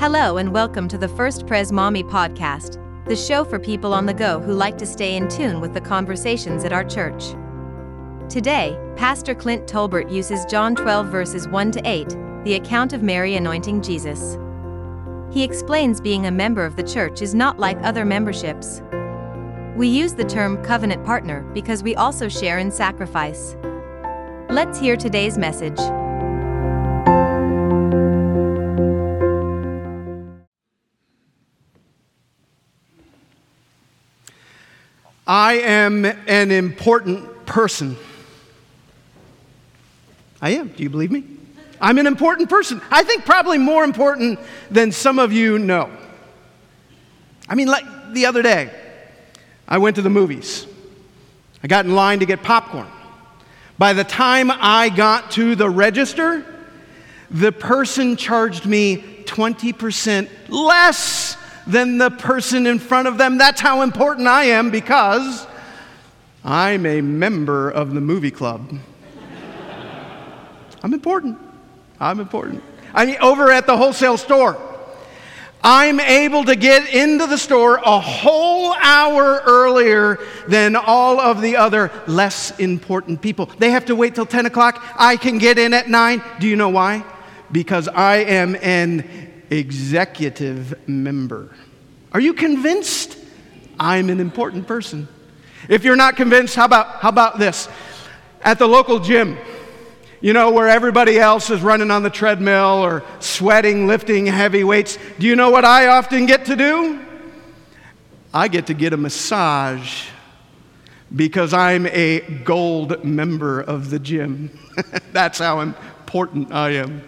Hello and welcome to the First Pres Mommy podcast, the show for people on the go who like to stay in tune with the conversations at our church. Today, Pastor Clint Tolbert uses John 12 verses 1 to 8, the account of Mary anointing Jesus. He explains being a member of the church is not like other memberships. We use the term covenant partner because we also share in sacrifice. Let's hear today's message. I am an important person. I am. Do you believe me? I'm an important person. I think probably more important than some of you know. I mean, like the other day, I went to the movies. I got in line to get popcorn. By the time I got to the register, the person charged me 20% less than the person in front of them. That's how important I am because I'm a member of the movie club. I'm important. I mean, over at the wholesale store, I'm able to get into the store a whole hour earlier than all of the other less important people. They have to wait till 10 o'clock. I can get in at 9. Do you know why? Because I am an executive member. Are you convinced? I'm an important person. If you're not convinced, how about this? At the local gym, you know, where everybody else is running on the treadmill or sweating, lifting heavy weights, do you know what I often get to do? I get to get a massage because I'm a gold member of the gym. That's how important I am.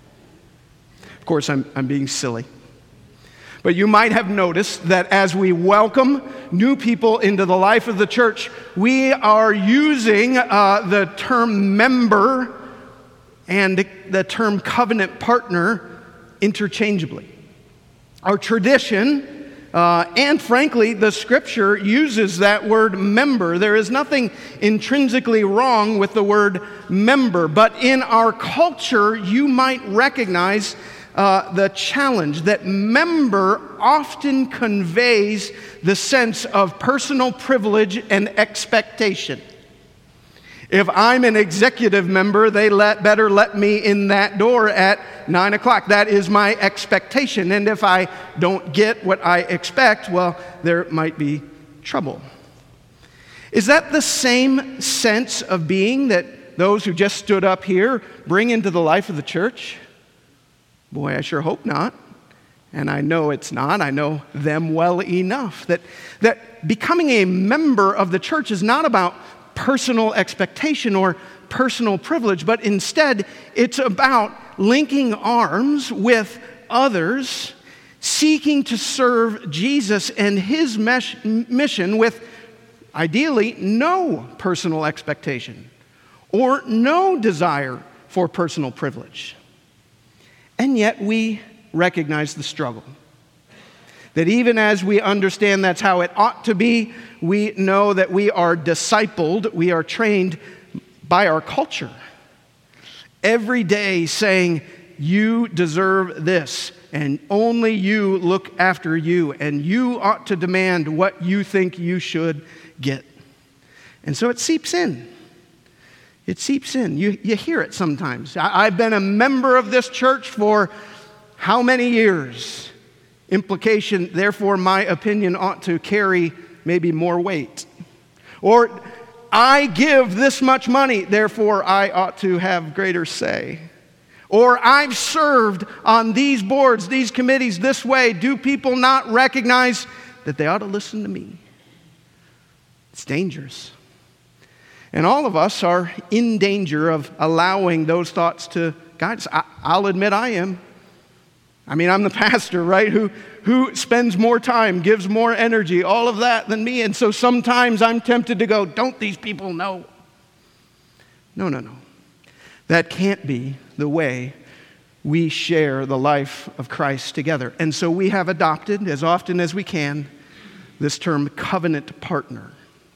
Of course, I'm being silly. But you might have noticed that as we welcome new people into the life of the church, we are using the term member and the term covenant partner interchangeably. Our tradition, and frankly, the scripture uses that word member. There is nothing intrinsically wrong with the word member, but in our culture, you might recognize the challenge that member often conveys the sense of personal privilege and expectation. If I'm an executive member, they better let me in that door at 9 o'clock. That is my expectation. And if I don't get what I expect, well, there might be trouble. Is that the same sense of being that those who just stood up here bring into the life of the church? Boy, I sure hope not. And I know it's not. I know them well enough that becoming a member of the church is not about personal expectation or personal privilege, but instead it's about linking arms with others, seeking to serve Jesus and his mission with ideally no personal expectation or no desire for personal privilege. And yet we recognize the struggle. That even as we understand that's how it ought to be, we know that we are discipled, we are trained by our culture. Every day saying, you deserve this, and only you look after you, and you ought to demand what you think you should get. And so it seeps in. It seeps in. You hear it sometimes. I've been a member of this church for how many years? Implication, therefore, my opinion ought to carry maybe more weight. Or, I give this much money, therefore I ought to have greater say. Or, I've served on these boards, these committees this way. Do people not recognize that they ought to listen to me? It's dangerous. And all of us are in danger of allowing those thoughts to guide us. I'll admit I am. I mean, I'm the pastor, right, who spends more time, gives more energy, all of that than me. And so sometimes I'm tempted to go, don't these people know? No. That can't be the way we share the life of Christ together. And so we have adopted, as often as we can, this term covenant partner.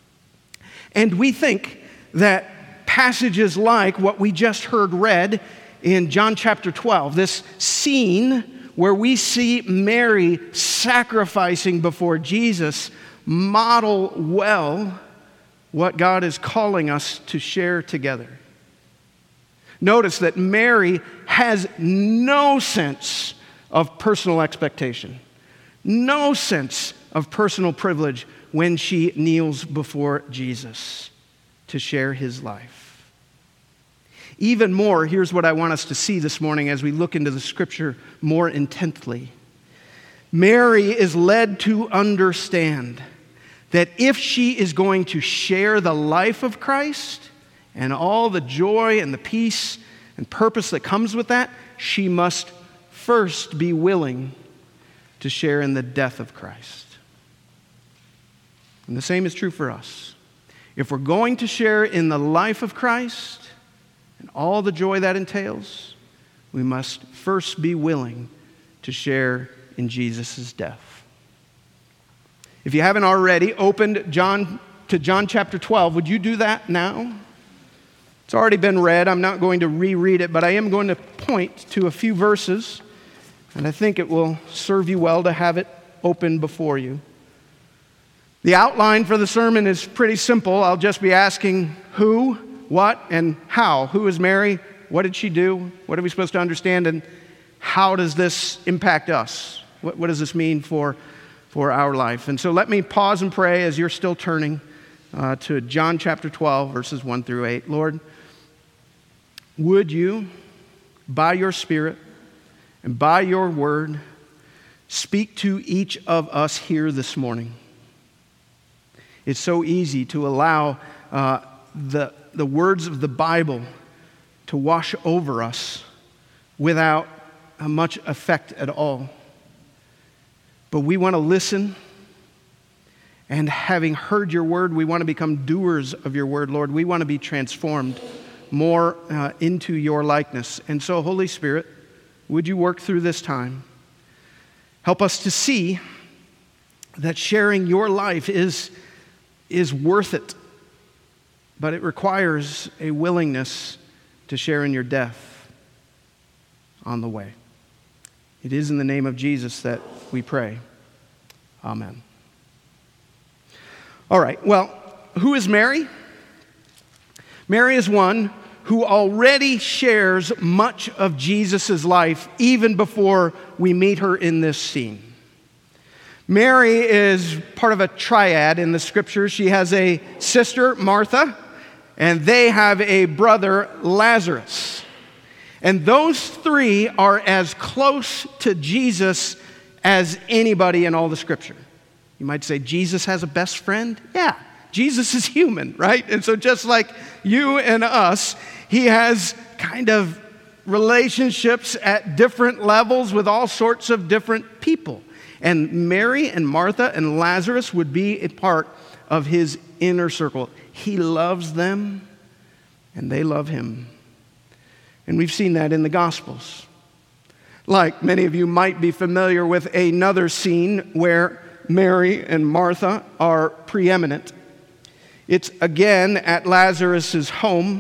And we think that passages like what we just heard read in John chapter 12, this scene where we see Mary sacrificing before Jesus, model well what God is calling us to share together. Notice that Mary has no sense of personal expectation, no sense of personal privilege when she kneels before Jesus to share his life. Even more, here's what I want us to see this morning as we look into the scripture more intently. Mary is led to understand that if she is going to share the life of Christ and all the joy and the peace and purpose that comes with that, she must first be willing to share in the death of Christ. And the same is true for us. If we're going to share in the life of Christ and all the joy that entails, we must first be willing to share in Jesus' death. If you haven't already opened John chapter 12, would you do that now? It's already been read. I'm not going to reread it, but I am going to point to a few verses, and I think it will serve you well to have it open before you. The outline for the sermon is pretty simple. I'll just be asking who, what, and how. Who is Mary? What did she do? What are we supposed to understand? And how does this impact us? What does this mean for our life? And so let me pause and pray as you're still turning to John chapter 12, verses 1 through 8. Lord, would you, by your Spirit and by your word, speak to each of us here this morning. It's so easy to allow the words of the Bible to wash over us without much effect at all. But we want to listen, and having heard your word, we want to become doers of your word, Lord. We want to be transformed more into your likeness. And so, Holy Spirit, would you work through this time? Help us to see that sharing your life is worth it, but it requires a willingness to share in your death on the way. It is in the name of Jesus that we pray. Amen. All right, well, who is Mary? Mary is one who already shares much of Jesus' life even before we meet her in this scene. Mary is part of a triad in the scriptures. She has a sister, Martha, and they have a brother, Lazarus. And those three are as close to Jesus as anybody in all the scripture. You might say, Jesus has a best friend? Yeah, Jesus is human, right? And so just like you and us, he has kind of relationships at different levels with all sorts of different people. And Mary and Martha and Lazarus would be a part of his inner circle. He loves them, and they love him. And we've seen that in the Gospels. Like many of you might be familiar with another scene where Mary and Martha are preeminent. It's again at Lazarus' home.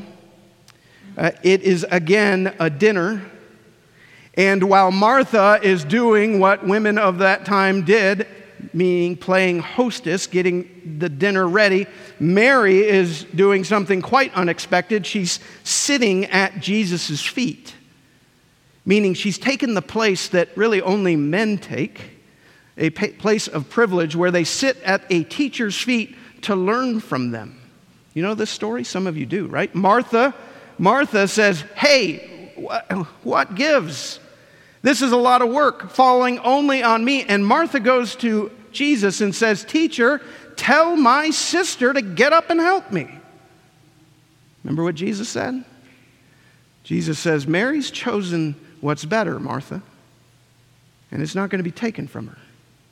It is again a dinner. And while Martha is doing what women of that time did, meaning playing hostess, getting the dinner ready, Mary is doing something quite unexpected. She's sitting at Jesus' feet, meaning she's taken the place that really only men take, a place of privilege where they sit at a teacher's feet to learn from them. You know this story? Some of you do, right? Martha says, hey, what gives? This is a lot of work falling only on me. And Martha goes to Jesus and says, teacher, tell my sister to get up and help me. Remember what Jesus said? Jesus says, Mary's chosen what's better, Martha, and it's not going to be taken from her.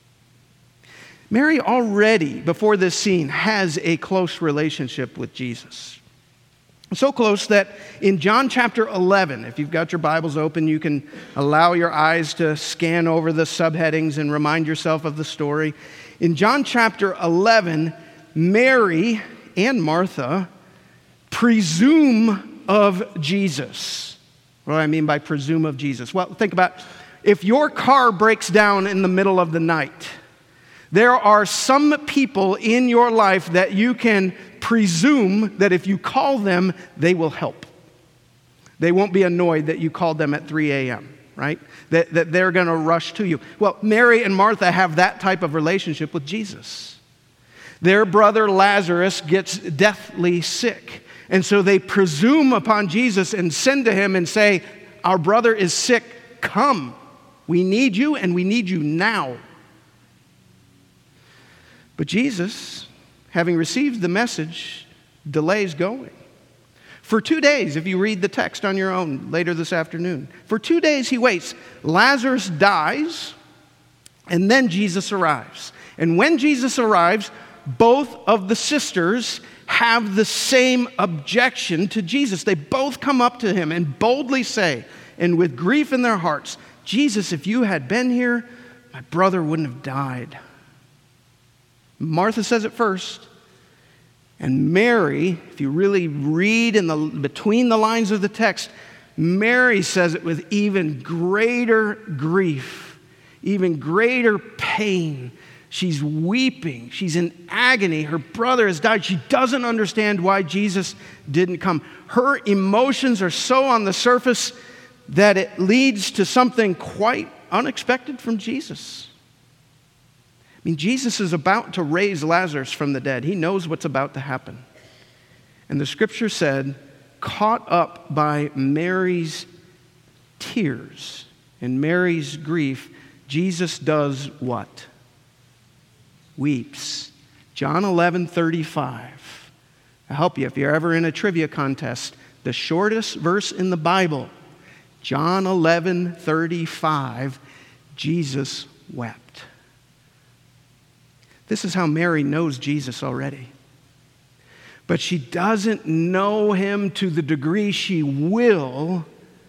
Mary already, before this scene, has a close relationship with Jesus. So close that in John chapter 11, if you've got your Bibles open, you can allow your eyes to scan over the subheadings and remind yourself of the story. In John chapter 11, Mary and Martha presume of Jesus. What do I mean by presume of Jesus? Well, think about if your car breaks down in the middle of the night, there are some people in your life that you can presume that if you call them, they will help. They won't be annoyed that you called them at 3 a.m., right? That they're going to rush to you. Well, Mary and Martha have that type of relationship with Jesus. Their brother Lazarus gets deathly sick. And so they presume upon Jesus and send to him and say, our brother is sick, come. We need you, and we need you now. But Jesus, having received the message, delays going. For 2 days, if you read the text on your own later this afternoon, for 2 days he waits. Lazarus dies, and then Jesus arrives. And when Jesus arrives, both of the sisters have the same objection to Jesus. They both come up to him and boldly say, and with grief in their hearts, Jesus, if you had been here, my brother wouldn't have died. Martha says it first. And Mary, if you really read between the lines of the text, Mary says it with even greater grief, even greater pain. She's weeping. She's in agony. Her brother has died. She doesn't understand why Jesus didn't come. Her emotions are so on the surface that it leads to something quite unexpected from Jesus. I mean, Jesus is about to raise Lazarus from the dead. He knows what's about to happen. And the scripture said, caught up by Mary's tears and Mary's grief, Jesus does what? Weeps. John 11:35. I'll help you if you're ever in a trivia contest. The shortest verse in the Bible, John 11:35, Jesus wept. This is how Mary knows Jesus already. But she doesn't know him to the degree she will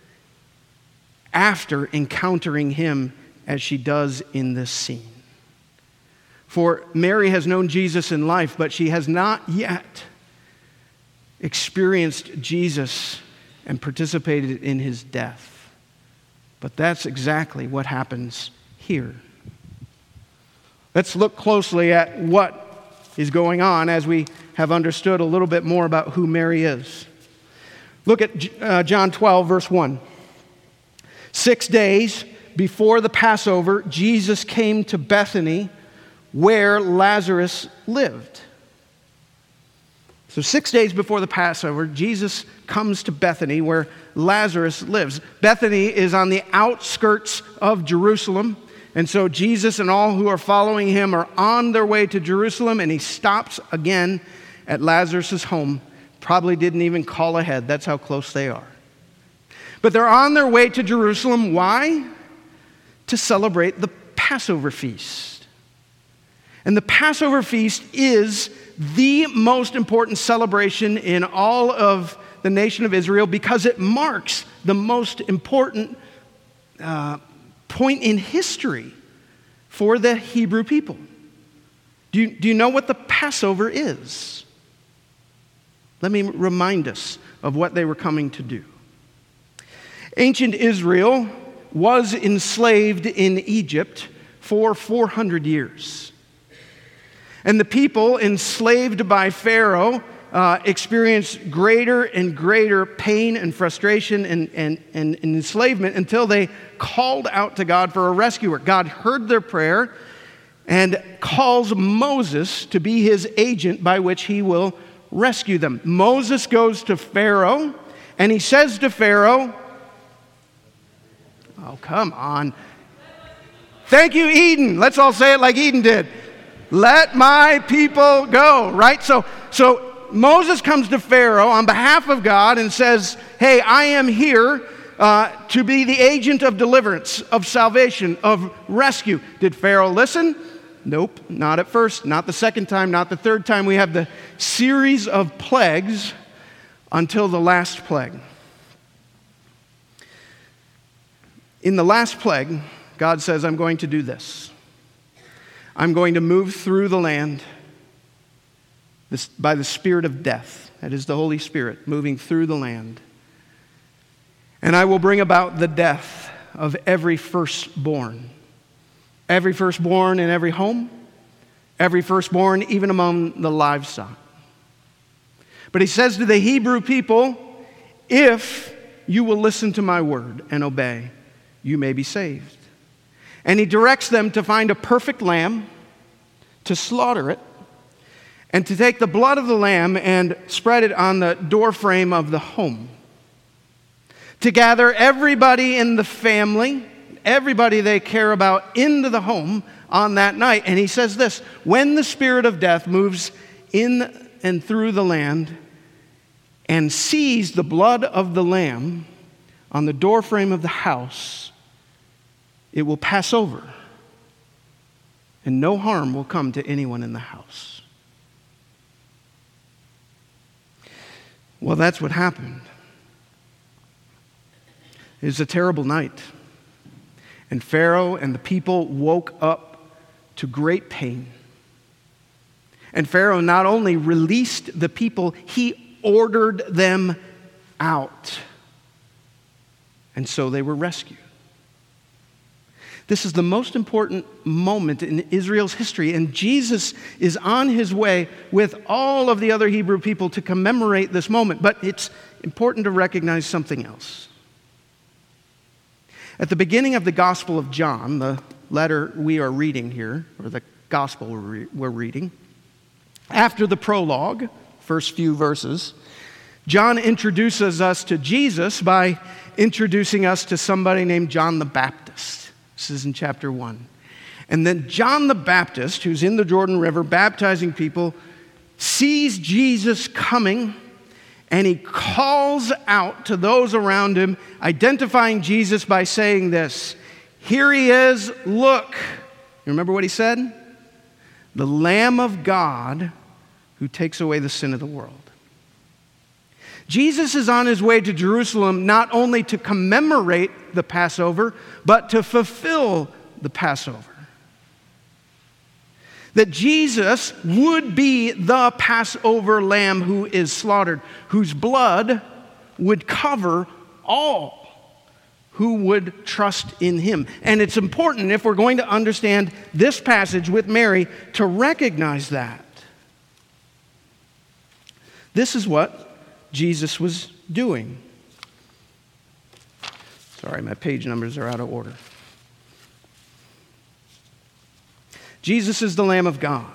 after encountering him as she does in this scene. For Mary has known Jesus in life, but she has not yet experienced Jesus and participated in his death. But that's exactly what happens here. Let's look closely at what is going on as we have understood a little bit more about who Mary is. Look at John 12, verse 1. 6 days before the Passover, Jesus came to Bethany, where Lazarus lived. So 6 days before the Passover, Jesus comes to Bethany, where Lazarus lives. Bethany is on the outskirts of Jerusalem. And so Jesus and all who are following him are on their way to Jerusalem, and he stops again at Lazarus' home. Probably didn't even call ahead. That's how close they are. But they're on their way to Jerusalem. Why? To celebrate the Passover feast. And the Passover feast is the most important celebration in all of the nation of Israel because it marks the most important point in history for the Hebrew people. Do you know what the Passover is? Let me remind us of what they were coming to do. Ancient Israel was enslaved in Egypt for 400 years. And the people enslaved by Pharaoh experienced greater and greater pain and frustration and enslavement until they called out to God for a rescuer. God heard their prayer and calls Moses to be his agent by which he will rescue them. Moses goes to Pharaoh and he says to Pharaoh, oh, come on. Thank you, Eden. Let's all say it like Eden did. Let my people go, right? So Moses comes to Pharaoh on behalf of God and says, hey, I am here to be the agent of deliverance, of salvation, of rescue. Did Pharaoh listen? Nope, not at first, not the second time, not the third time. We have the series of plagues until the last plague. In the last plague, God says, I'm going to do this. I'm going to move through the land by the spirit of death. That is the Holy Spirit moving through the land. And I will bring about the death of every firstborn. Every firstborn in every home, every firstborn even among the livestock. But he says to the Hebrew people, if you will listen to my word and obey, you may be saved. And he directs them to find a perfect lamb, to slaughter it, and to take the blood of the lamb and spread it on the doorframe of the home. To gather everybody in the family, everybody they care about, into the home on that night. And he says this, when the spirit of death moves in and through the land and sees the blood of the lamb on the doorframe of the house, it will pass over, and no harm will come to anyone in the house. Well, that's what happened. It was a terrible night. And Pharaoh and the people woke up to great pain. And Pharaoh not only released the people, he ordered them out. And so they were rescued. This is the most important moment in Israel's history, and Jesus is on his way with all of the other Hebrew people to commemorate this moment. But it's important to recognize something else. At the beginning of the Gospel of John, the letter we are reading here, or the Gospel we're reading, after the prologue, first few verses, John introduces us to Jesus by introducing us to somebody named John the Baptist. This is in chapter 1. And then John the Baptist, who's in the Jordan River baptizing people, sees Jesus coming, and he calls out to those around him, identifying Jesus by saying this, "Here he is, look." You remember what he said? "The Lamb of God who takes away the sin of the world." Jesus is on his way to Jerusalem not only to commemorate the Passover, but to fulfill the Passover. That Jesus would be the Passover lamb who is slaughtered, whose blood would cover all who would trust in him. And it's important, if we're going to understand this passage with Mary, to recognize that. This is what Jesus was doing. Sorry, my page numbers are out of order. Jesus is the Lamb of God.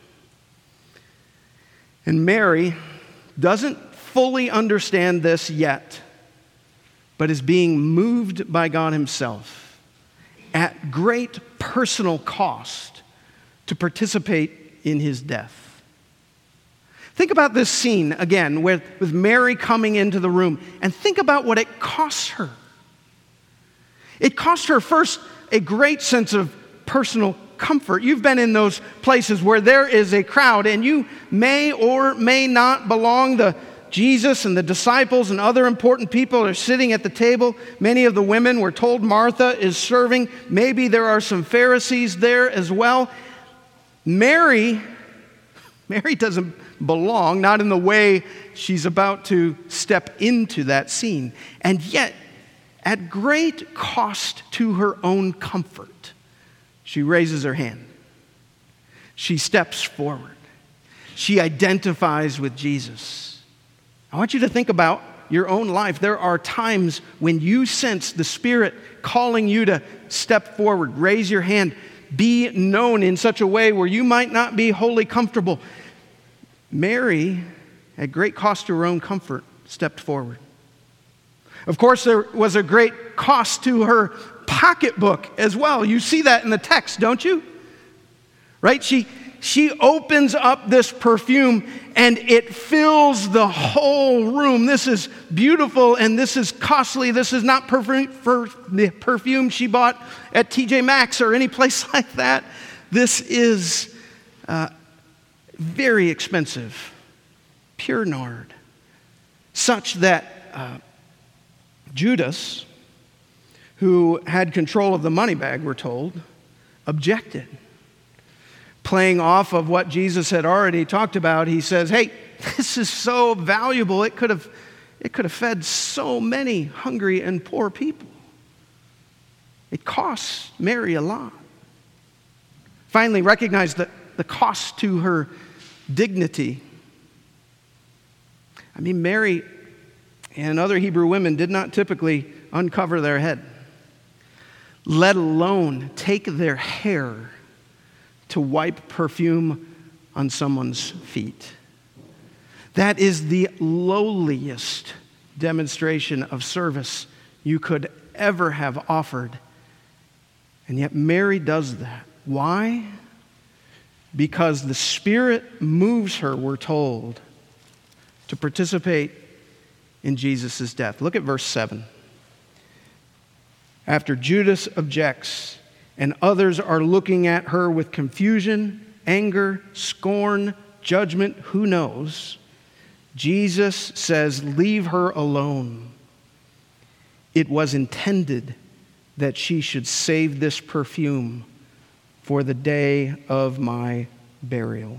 And Mary doesn't fully understand this yet, but is being moved by God himself at great personal cost to participate in his death. Think about this scene again with Mary coming into the room, and think about what it costs her. It cost her first a great sense of personal comfort. You've been in those places where there is a crowd and you may or may not belong. Jesus and the disciples and other important people are sitting at the table. Many of the women were told Martha is serving. Maybe there are some Pharisees there as well. Mary doesn't belong, not in the way she's about to step into that scene. And yet, at great cost to her own comfort, she raises her hand. She steps forward. She identifies with Jesus. I want you to think about your own life. There are times when you sense the Spirit calling you to step forward, raise your hand, be known in such a way where you might not be wholly comfortable. Mary, at great cost to her own comfort, stepped forward. Of course, there was a great cost to her pocketbook as well. You see that in the text, don't you? Right? She opens up this perfume and it fills the whole room. This is beautiful and this is costly. This is not the perfume she bought at TJ Maxx or any place like that. This is very expensive, pure nard, such that Judas, who had control of the money bag, we're told, objected. Playing off of what Jesus had already talked about, he says, "Hey, this is so valuable. It could have fed so many hungry and poor people." It costs Mary a lot. Finally, recognize the cost to her dignity. I mean, Mary and other Hebrew women did not typically uncover their head, let alone take their hair to wipe perfume on someone's feet. That is the lowliest demonstration of service you could ever have offered. And yet Mary does that. Why? Because the Spirit moves her, we're told, to participate in Jesus' death. Look at verse 7. After Judas objects and others are looking at her with confusion, anger, scorn, judgment, who knows, Jesus says, "Leave her alone. It was intended that she should save this perfume for the day of my burial."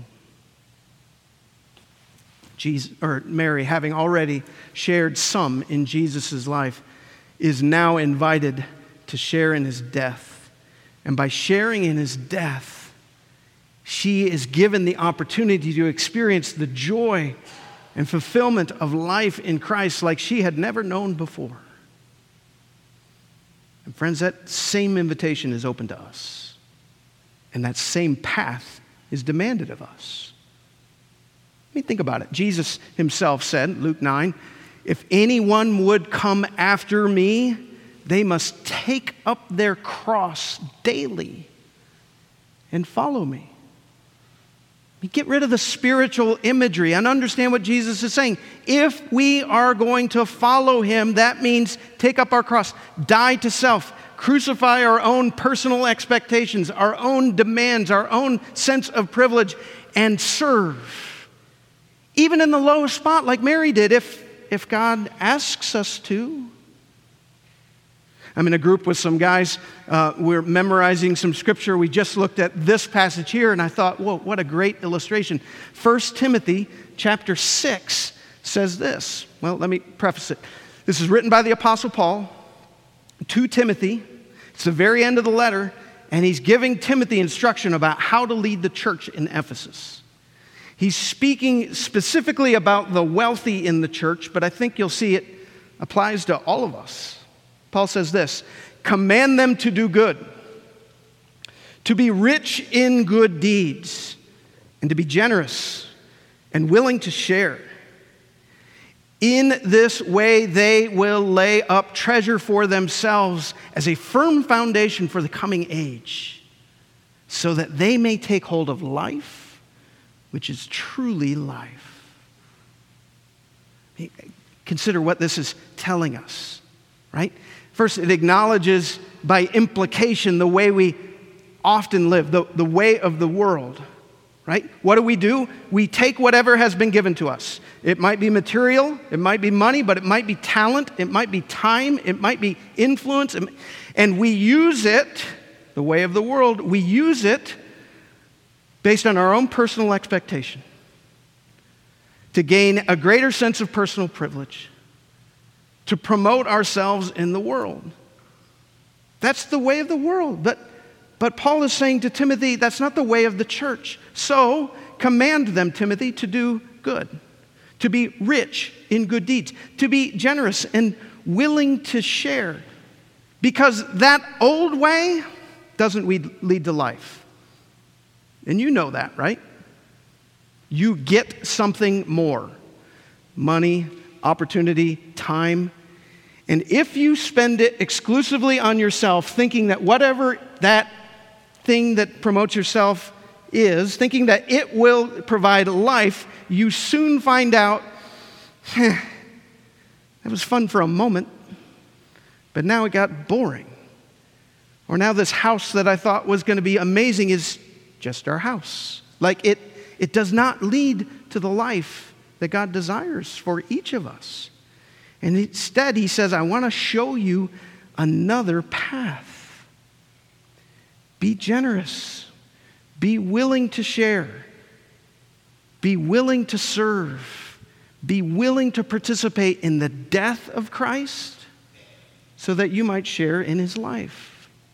Mary, having already shared some in Jesus' life, is now invited to share in his death. And by sharing in his death, she is given the opportunity to experience the joy and fulfillment of life in Christ like she had never known before. And friends, that same invitation is open to us. And that same path is demanded of us. I mean, think about it. Jesus himself said, Luke 9, "If anyone would come after me, they must take up their cross daily and follow me." Get rid of the spiritual imagery and understand what Jesus is saying. If we are going to follow him, that means take up our cross, die to self, crucify our own personal expectations, our own demands, our own sense of privilege, and serve. Even in the lowest spot, like Mary did, if God asks us to. I'm in a group with some guys. We're memorizing some scripture. We just looked at this passage here, and I thought, whoa, what a great illustration. 1 Timothy chapter 6 says this. Well, let me preface it. This is written by the Apostle Paul to Timothy. It's the very end of the letter, and he's giving Timothy instruction about how to lead the church in Ephesus. He's speaking specifically about the wealthy in the church, but I think you'll see it applies to all of us. Paul says this, "Command them to do good, to be rich in good deeds, and to be generous and willing to share. In this way, they will lay up treasure for themselves as a firm foundation for the coming age, so that they may take hold of life, which is truly life." Consider what this is telling us, right? First, it acknowledges by implication the way we often live, the way of the world, right? What do? We take whatever has been given to us. It might be material, it might be money, but it might be talent, it might be time, it might be influence, and we use it, the way of the world, we use it based on our own personal expectation to gain a greater sense of personal privilege, to promote ourselves in the world. That's the way of the world. But Paul is saying to Timothy, that's not the way of the church. So command them, Timothy, to do good, to be rich in good deeds, to be generous and willing to share. Because that old way doesn't lead to life. And you know that, right? You get something more. Money, opportunity, time. And if you spend it exclusively on yourself, thinking that whatever that thing that promotes yourself is, thinking that it will provide life, you soon find out, that was fun for a moment, but now it got boring. Or now this house that I thought was going to be amazing is just our house. Like it does not lead to the life that God desires for each of us. And instead, he says, I want to show you another path. Be generous. Be willing to share. Be willing to serve. Be willing to participate in the death of Christ so that you might share in his life.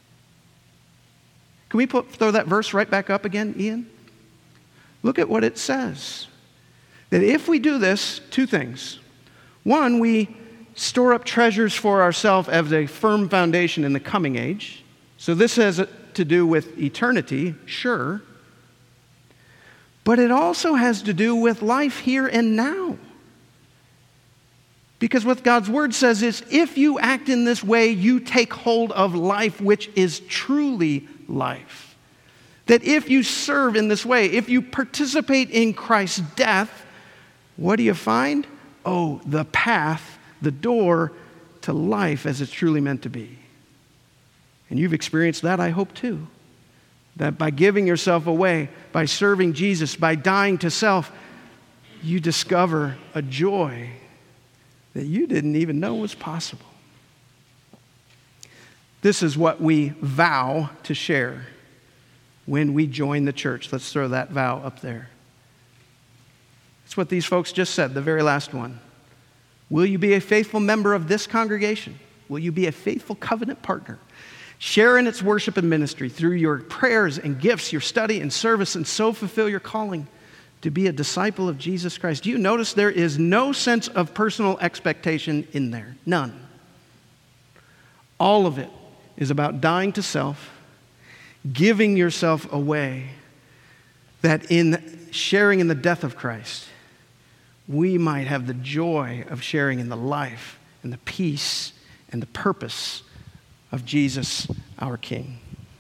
Can we throw that verse right back up again, Ian? Look at what it says. That if we do this, two things. One, we store up treasures for ourselves as a firm foundation in the coming age. So this has to do with eternity, sure. But it also has to do with life here and now. Because what God's word says is, if you act in this way, you take hold of life, which is truly life. That if you serve in this way, if you participate in Christ's death, what do you find? Oh, the path, the door to life as it's truly meant to be. And you've experienced that, I hope, too. That by giving yourself away, by serving Jesus, by dying to self, you discover a joy that you didn't even know was possible. This is what we vow to share when we join the church. Let's throw that vow up there. It's what these folks just said, the very last one. Will you be a faithful member of this congregation? Will you be a faithful covenant partner? Share in its worship and ministry through your prayers and gifts, your study and service, and so fulfill your calling to be a disciple of Jesus Christ. Do you notice there is no sense of personal expectation in there? None. All of it is about dying to self, giving yourself away, that in sharing in the death of Christ, we might have the joy of sharing in the life and the peace and the purpose of Jesus, our King.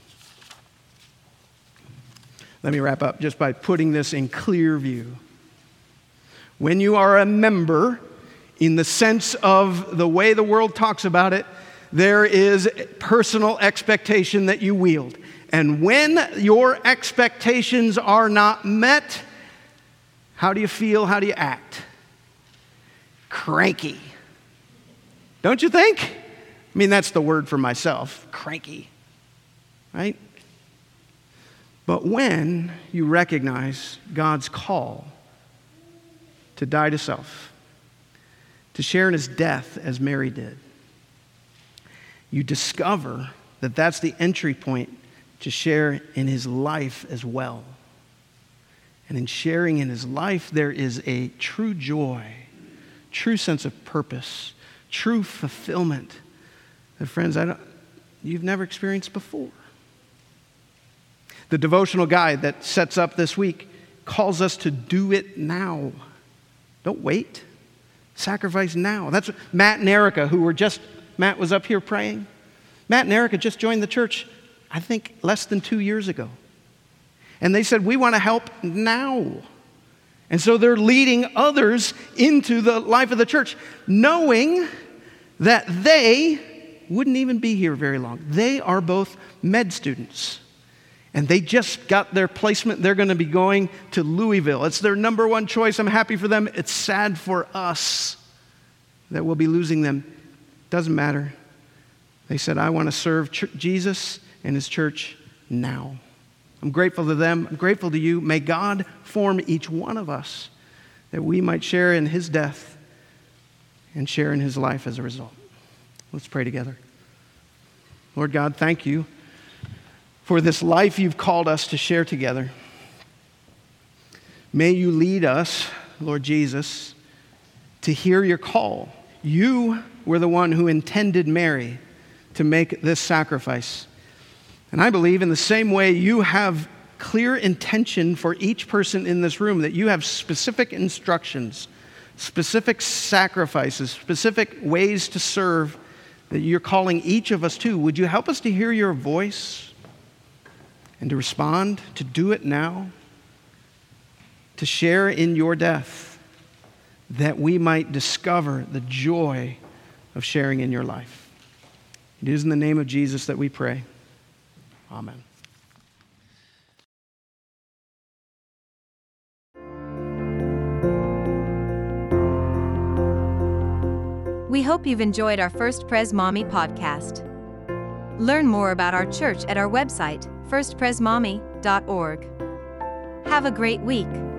Let me wrap up just by putting this in clear view. When you are a member, in the sense of the way the world talks about it, there is personal expectation that you wield. And when your expectations are not met, how do you feel? How do you act? Cranky. Don't you think? I mean, that's the word for myself, cranky, right? But when you recognize God's call to die to self, to share in his death as Mary did, you discover that that's the entry point to share in his life as well. And in sharing in his life, there is a true joy, true sense of purpose, true fulfillment that, friends, you've never experienced before. The devotional guide that sets up this week calls us to do it now. Don't wait. Sacrifice now. That's what Matt and Erica, Matt was up here praying. Matt and Erica just joined the church, I think, less than 2 years ago. And they said, we want to help now. And so they're leading others into the life of the church, knowing that they wouldn't even be here very long. They are both med students. And they just got their placement. They're going to be going to Louisville. It's their number one choice. I'm happy for them. It's sad for us that we'll be losing them. Doesn't matter. They said, I want to serve Jesus and his church now. I'm grateful to them. I'm grateful to you. May God form each one of us that we might share in his death and share in his life as a result. Let's pray together. Lord God, thank you for this life you've called us to share together. May you lead us, Lord Jesus, to hear your call. You were the one who intended Mary to make this sacrifice. And I believe in the same way you have clear intention for each person in this room, that you have specific instructions, specific sacrifices, specific ways to serve that you're calling each of us to. Would you help us to hear your voice and to respond, to do it now, to share in your death, that we might discover the joy of sharing in your life. It is in the name of Jesus that we pray. Amen. We hope you've enjoyed our First Pres Mommy podcast. Learn more about our church at our website, firstpresmommy.org. Have a great week.